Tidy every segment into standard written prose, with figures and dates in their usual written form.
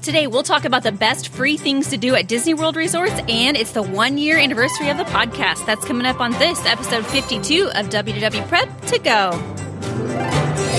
Today, we'll talk about the best free things to do at Disney World Resorts, and it's the 1-year anniversary of the podcast. That's coming up on this episode 52 of WDW Prep to Go.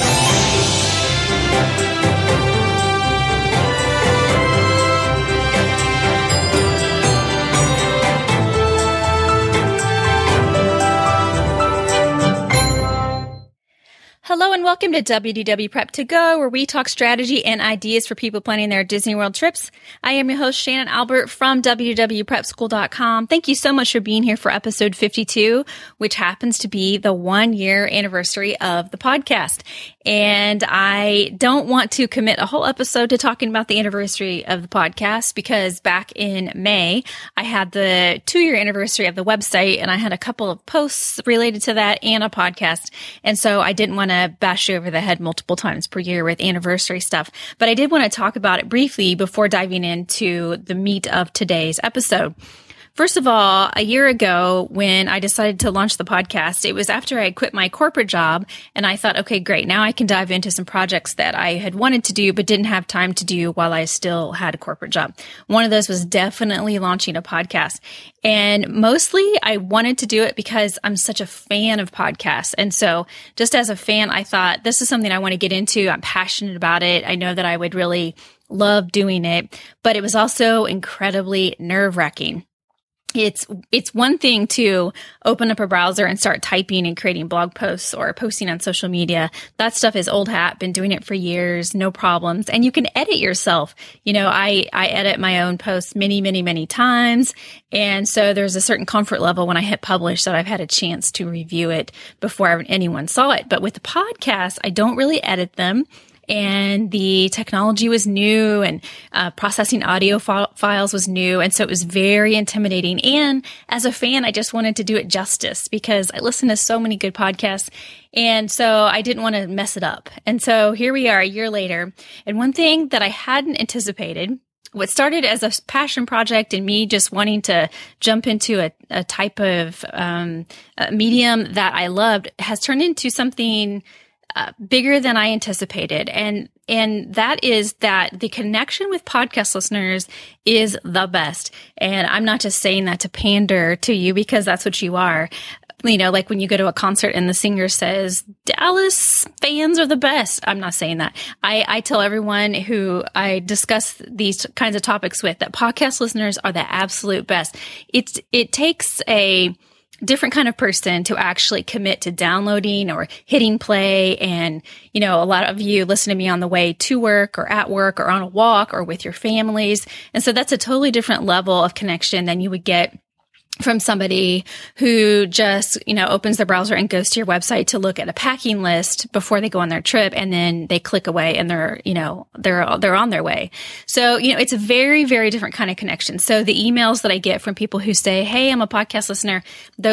Hello and welcome to WDW Prep to Go, where we talk strategy and ideas for people planning their Disney World trips. I am your host, Shannon Albert from WDWPrepSchool.com. Thank you so much for being here for episode 52, which happens to be the 1-year anniversary of the podcast. And I don't want to commit a whole episode to talking about the anniversary of the podcast because back in May, I had the 2-year anniversary of the website and I had a couple of posts related to that and a podcast. And so I didn't want to bash you over the head multiple times per year with anniversary stuff, but I did want to talk about it briefly before diving into the meat of today's episode. First of all, a year ago when I decided to launch the podcast, it was after I quit my corporate job and I thought, okay, great. Now I can dive into some projects that I had wanted to do, but didn't have time to do while I still had a corporate job. One of those was definitely launching a podcast. And mostly I wanted to do it because I'm such a fan of podcasts. And so just as a fan, I thought this is something I want to get into. I'm passionate about it. I know that I would really love doing it, but it was also incredibly nerve-wracking. It's one thing to open up a browser and start typing and creating blog posts or posting on social media. That stuff is old hat, been doing it for years, no problems. And you can edit yourself. You know, I edit my own posts many times. And so there's a certain comfort level when I hit publish that I've had a chance to review it before anyone saw it. But with the podcast, I don't really edit them. And the technology was new and processing audio files was new. And so it was very intimidating. And as a fan, I just wanted to do it justice because I listen to so many good podcasts. And so I didn't want to mess it up. And so here we are a year later. And one thing that I hadn't anticipated, what started as a passion project and me just wanting to jump into a type of medium that I loved has turned into something bigger than I anticipated. And that is that the connection with podcast listeners is the best. And I'm not just saying that to pander to you because that's what you are. You know, like when you go to a concert and the singer says, Dallas fans are the best. I'm not saying that. I tell everyone who I discuss these kinds of topics with that podcast listeners are the absolute best. It takes a different kind of person to actually commit to downloading or hitting play. And, you know, a lot of you listen to me on the way to work or at work or on a walk or with your families. And so that's a totally different level of connection than you would get from somebody who just, you know, opens their browser and goes to your website to look at a packing list before they go on their trip. And then they click away and they're on their way. So, you know, it's a very, very different kind of connection. So the emails that I get from people who say, hey, I'm a podcast listener,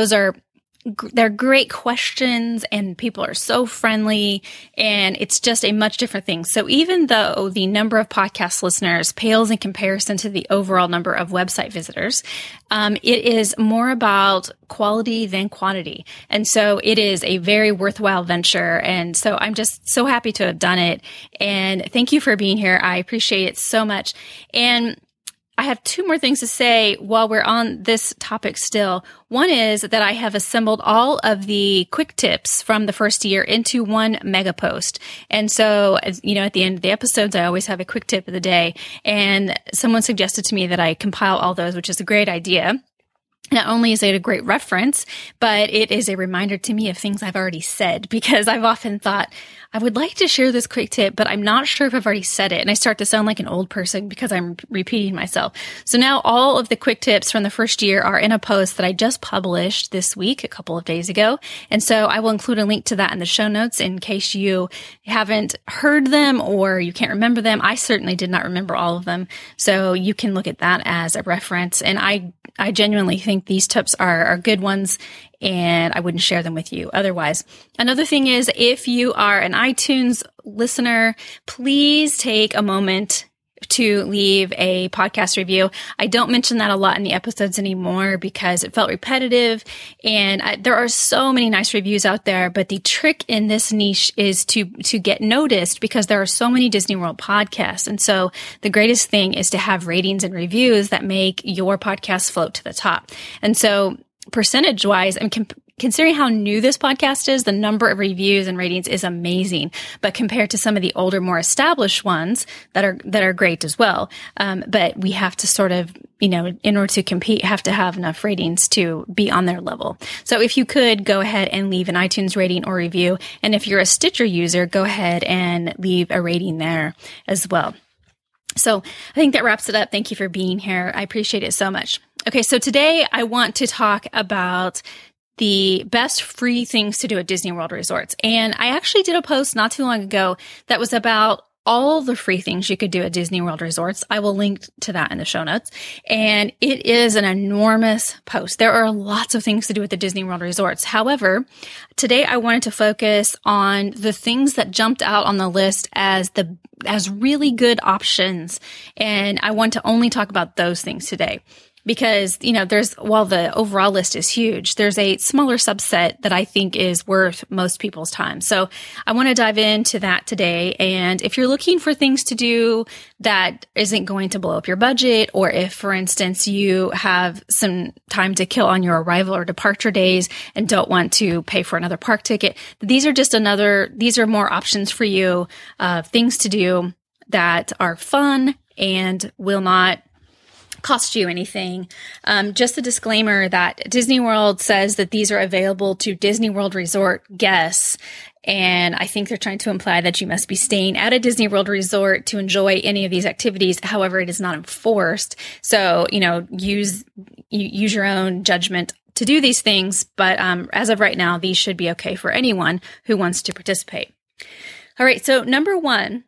they're great questions and people are so friendly and it's just a much different thing. So even though the number of podcast listeners pales in comparison to the overall number of website visitors, it is more about quality than quantity. And so it is a very worthwhile venture. And so I'm just so happy to have done it. And thank you for being here. I appreciate it so much. And I have 2 more things to say while we're on this topic still. One is that I have assembled all of the quick tips from the first year into one mega post. And so, as you know, at the end of the episodes, I always have a quick tip of the day. And someone suggested to me that I compile all those, which is a great idea. Not only is it a great reference, but it is a reminder to me of things I've already said, because I've often thought, I would like to share this quick tip, but I'm not sure if I've already said it. And I start to sound like an old person because I'm repeating myself. So now all of the quick tips from the first year are in a post that I just published this week, a couple of days ago. And so I will include a link to that in the show notes in case you haven't heard them or you can't remember them. I certainly did not remember all of them. So you can look at that as a reference. And I genuinely think these tips are good ones, and I wouldn't share them with you otherwise. Another thing is, if you are an iTunes listener, please take a moment to leave a podcast review. I don't mention that a lot in the episodes anymore because it felt repetitive, and there are so many nice reviews out there, but the trick in this niche is to get noticed because there are so many Disney World podcasts. And so the greatest thing is to have ratings and reviews that make your podcast float to the top. And so percentage wise, considering how new this podcast is, the number of reviews and ratings is amazing. But compared to some of the older, more established ones that are great as well. But we have to sort of, in order to compete, have to have enough ratings to be on their level. So if you could go ahead and leave an iTunes rating or review. And if you're a Stitcher user, go ahead and leave a rating there as well. So I think that wraps it up. Thank you for being here. I appreciate it so much. Okay. So today I want to talk about the best free things to do at Disney World resorts. And I actually did a post not too long ago that was about all the free things you could do at Disney World resorts. I will link to that in the show notes. And it is an enormous post. There are lots of things to do at the Disney World resorts. However, today I wanted to focus on the things that jumped out on the list as really good options. And I want to only talk about those things today. Because, while the overall list is huge, there's a smaller subset that I think is worth most people's time. So I want to dive into that today. And if you're looking for things to do that isn't going to blow up your budget, or if, for instance, you have some time to kill on your arrival or departure days and don't want to pay for another park ticket, these are more options for you, things to do that are fun and will not cost you anything. Just a disclaimer that Disney World says that these are available to Disney World resort guests. And I think they're trying to imply that you must be staying at a Disney World resort to enjoy any of these activities. However, it is not enforced. So, use your own judgment to do these things. But as of right now, these should be okay for anyone who wants to participate. All right. So number one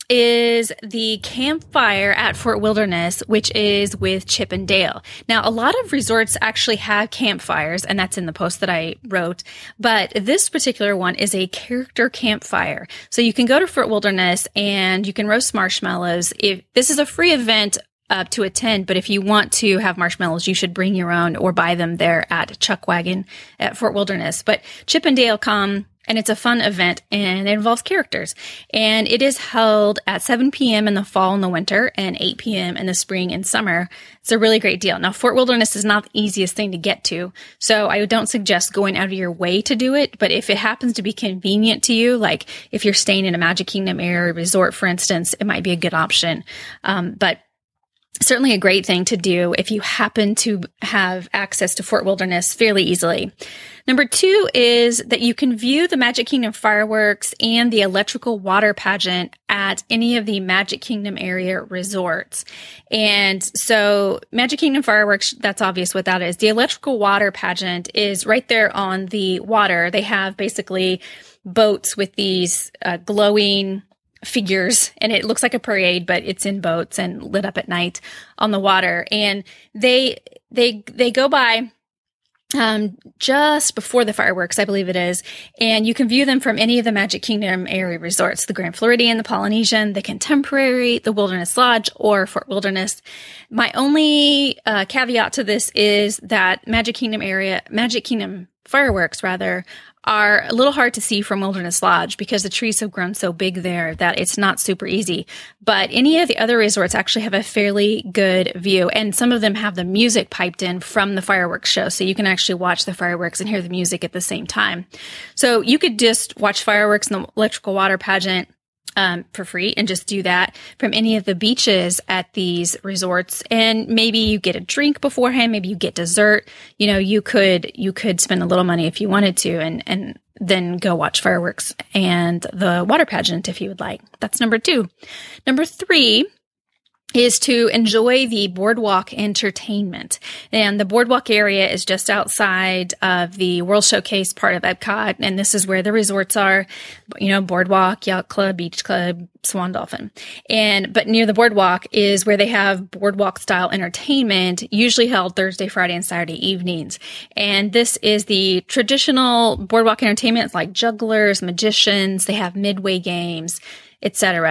is the campfire at Fort Wilderness, which is with Chip and Dale. Now, a lot of resorts actually have campfires, and that's in the post that I wrote, but this particular one is a character campfire. So you can go to Fort Wilderness and you can roast marshmallows. If this is a free event to attend, but if you want to have marshmallows, you should bring your own or buy them there at Chuck Wagon at Fort Wilderness. But Chip and Dale come, and it's a fun event, and it involves characters. And it is held at 7 p.m. in the fall and the winter and 8 p.m. in the spring and summer. It's a really great deal. Now, Fort Wilderness is not the easiest thing to get to, so I don't suggest going out of your way to do it. But if it happens to be convenient to you, like if you're staying in a Magic Kingdom area resort, for instance, it might be a good option. But certainly a great thing to do if you happen to have access to Fort Wilderness fairly easily. Number two is that you can view the Magic Kingdom fireworks and the electrical water pageant at any of the Magic Kingdom area resorts. And so Magic Kingdom fireworks, that's obvious what that is. The electrical water pageant is right there on the water. They have basically boats with these glowing figures, and it looks like a parade, but it's in boats and lit up at night on the water. And they go by just before the fireworks, I believe it is, and you can view them from any of the Magic Kingdom area resorts: the Grand Floridian, the Polynesian, the Contemporary, the Wilderness Lodge, or Fort Wilderness. My only caveat to this is that Magic Kingdom fireworks are a little hard to see from Wilderness Lodge because the trees have grown so big there that it's not super easy. But any of the other resorts actually have a fairly good view, and some of them have the music piped in from the fireworks show. So you can actually watch the fireworks and hear the music at the same time. So you could just watch fireworks in the electrical water pageant for free and just do that from any of the beaches at these resorts. And maybe you get a drink beforehand. Maybe you get dessert. You could spend a little money if you wanted to and then go watch fireworks and the water pageant if you would like. That's number two. Number three is to enjoy the boardwalk entertainment. And the boardwalk area is just outside of the World Showcase part of Epcot. And this is where the resorts are, Boardwalk, Yacht Club, Beach Club, Swan Dolphin. But near the boardwalk is where they have boardwalk style entertainment, usually held Thursday, Friday, and Saturday evenings. And this is the traditional boardwalk entertainment, like jugglers, magicians. They have midway games, etc.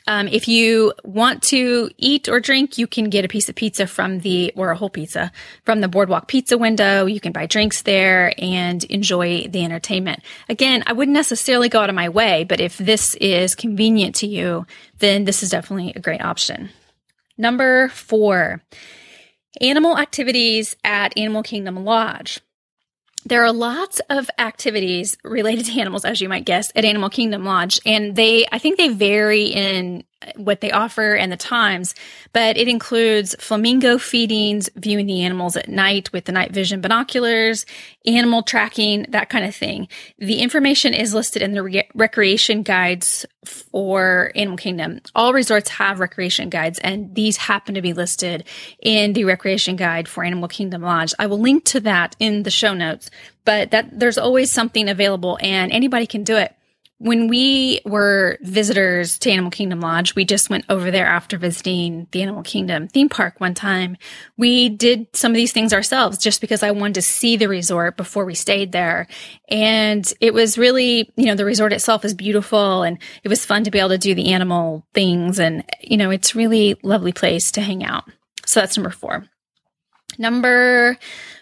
If you want to eat or drink, you can get a piece of pizza or a whole pizza from the Boardwalk Pizza window. You can buy drinks there and enjoy the entertainment. Again, I wouldn't necessarily go out of my way, but if this is convenient to you, then this is definitely a great option. Number 4, animal activities at Animal Kingdom Lodge. There are lots of activities related to animals, as you might guess, at Animal Kingdom Lodge. And I think they vary in what they offer and the times, but it includes flamingo feedings, viewing the animals at night with the night vision binoculars, animal tracking, that kind of thing. The information is listed in the recreation guides for Animal Kingdom. All resorts have recreation guides, and these happen to be listed in the recreation guide for Animal Kingdom Lodge. I will link to that in the show notes, but there's always something available and anybody can do it. When we were visitors to Animal Kingdom Lodge, we just went over there after visiting the Animal Kingdom theme park one time. We did some of these things ourselves just because I wanted to see the resort before we stayed there. And it was really, the resort itself is beautiful and it was fun to be able to do the animal things. And, it's really lovely place to hang out. So that's number 4. Number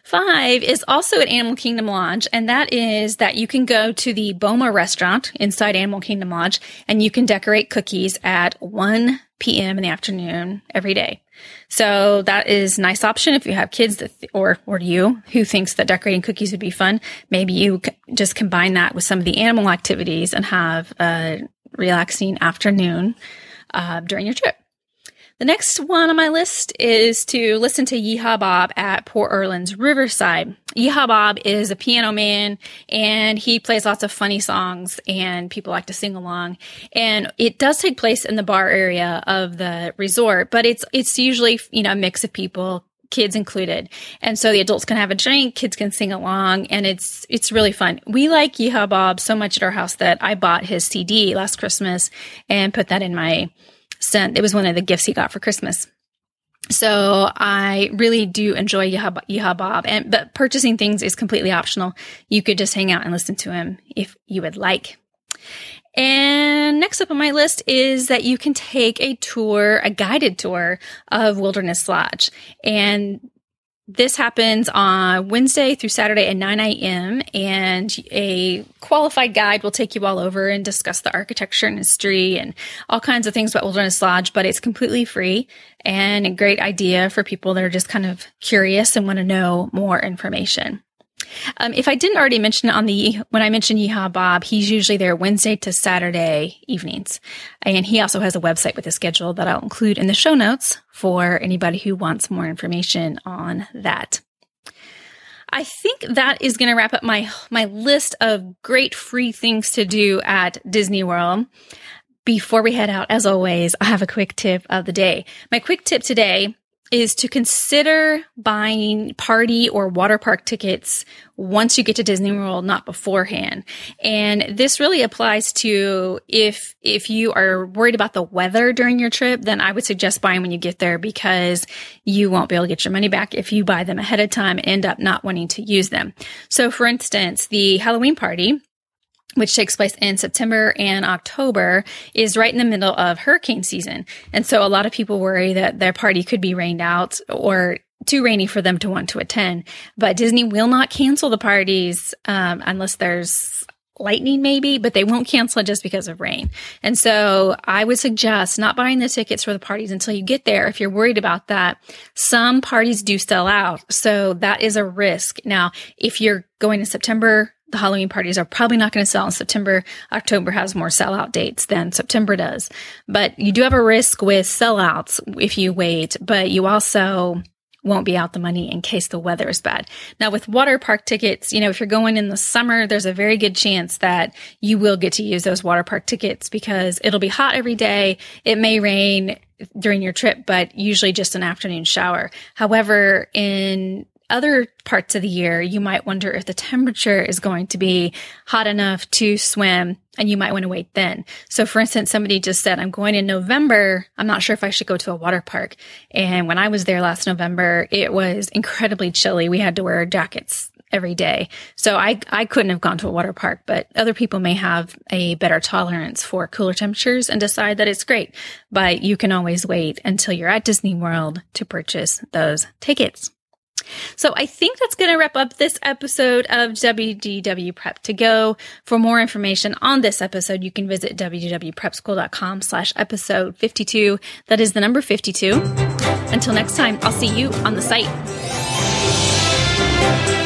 5 is also at Animal Kingdom Lodge, and that is that you can go to the Boma restaurant inside Animal Kingdom Lodge, and you can decorate cookies at 1 p.m. in the afternoon every day. So that is a nice option if you have kids or you who thinks that decorating cookies would be fun. Maybe you just combine that with some of the animal activities and have a relaxing afternoon during your trip. The next one on my list is to listen to Yeehaw Bob at Port Orleans Riverside. Yeehaw Bob is a piano man and he plays lots of funny songs and people like to sing along. And it does take place in the bar area of the resort, but it's usually, a mix of people, kids included. And so the adults can have a drink, kids can sing along, and it's really fun. We like Yeehaw Bob so much at our house that I bought his CD last Christmas and put that in my it was one of the gifts he got for Christmas. So I really do enjoy Yeehaw Bob, but purchasing things is completely optional. You could just hang out and listen to him if you would like. And next up on my list is that you can take a guided tour of Wilderness Lodge. And this happens on Wednesday through Saturday at 9 a.m. and a qualified guide will take you all over and discuss the architecture and history and all kinds of things about Wilderness Lodge, but it's completely free and a great idea for people that are just kind of curious and want to know more information. If I didn't already mention it when I mentioned Yeehaw Bob, he's usually there Wednesday to Saturday evenings. And he also has a website with a schedule that I'll include in the show notes for anybody who wants more information on that. I think that is going to wrap up my list of great free things to do at Disney World. Before we head out, as always, I have a quick tip of the day. My quick tip today is to consider buying party or water park tickets once you get to Disney World, not beforehand. And this really applies to if you are worried about the weather during your trip, then I would suggest buying when you get there because you won't be able to get your money back if you buy them ahead of time and end up not wanting to use them. So for instance, the Halloween party, which takes place in September and October, is right in the middle of hurricane season. And so a lot of people worry that their party could be rained out or too rainy for them to want to attend. But Disney will not cancel the parties unless there's lightning maybe, but they won't cancel it just because of rain. And so I would suggest not buying the tickets for the parties until you get there if you're worried about that. Some parties do sell out, so that is a risk. Now, if you're going in September, the Halloween parties are probably not going to sell in September. October has more sellout dates than September does. But you do have a risk with sellouts if you wait, but you also won't be out the money in case the weather is bad. Now, with water park tickets, if you're going in the summer, there's a very good chance that you will get to use those water park tickets because it'll be hot every day. It may rain during your trip, but usually just an afternoon shower. However, in other parts of the year, you might wonder if the temperature is going to be hot enough to swim, and you might want to wait then. So for instance, somebody just said, I'm going in November. I'm not sure if I should go to a water park. And when I was there last November, it was incredibly chilly. We had to wear jackets every day. So I couldn't have gone to a water park, but other people may have a better tolerance for cooler temperatures and decide that it's great. But you can always wait until you're at Disney World to purchase those tickets. So I think that's going to wrap up this episode of WDW Prep to Go. For more information on this episode, you can visit www.prepschool.com/episode 52. That is the number 52. Until next time, I'll see you on the site.